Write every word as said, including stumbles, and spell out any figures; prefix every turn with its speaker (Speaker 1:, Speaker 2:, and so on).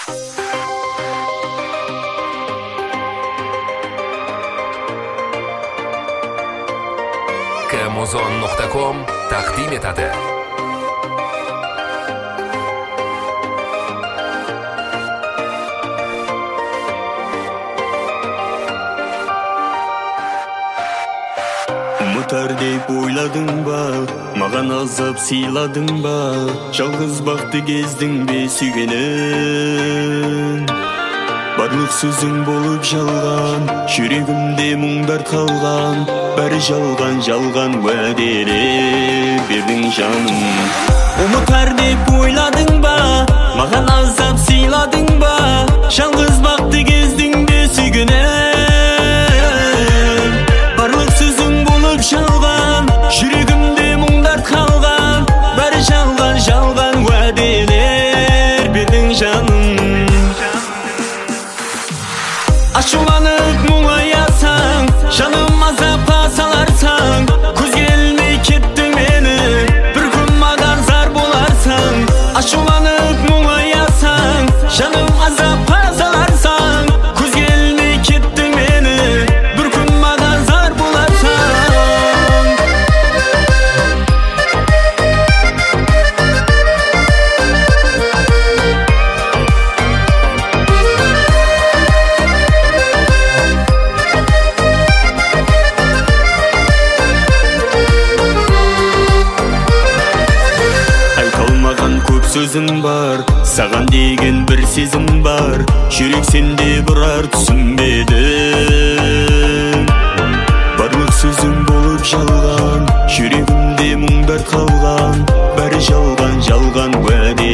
Speaker 1: kmuzon nuqta com taqdim etadi.
Speaker 2: Unutar deyip oyladın ba, mağan azap sıyladın ba, жалғыз baktı gezdin be sügenen. Барлық сөзің болып жалған, жүрегімде мұңдар қалған, бәрі жалған, жалған уәделер бердің жаным. Ұмытар деп ойладың ба, маған азап сыйладың ба, жалғыз бақты кездің бе сүйгенем. Барлық сөзің болып жалған, жүрегімде мұңдар қалған, бәрі жалған, жалған уәделер бердің жаным. Ашуланып мұңаясаң, жаным азапқа саларсаң, көзге ілмей кеттің мені, бір күн маған зар боларсың. Ашуланып мұңаясаң, жаным азапқа саларсаң, көзге ілмей кеттің мені, бір күн маған зар боларсың. Сөзім бар, саған деген бір сезім бар, жүрек сенде бұрар түсінбедім. Барлық сөзім болып жалған, жүрегімде мұңдар қалған, бәрі жалған, жалған уәде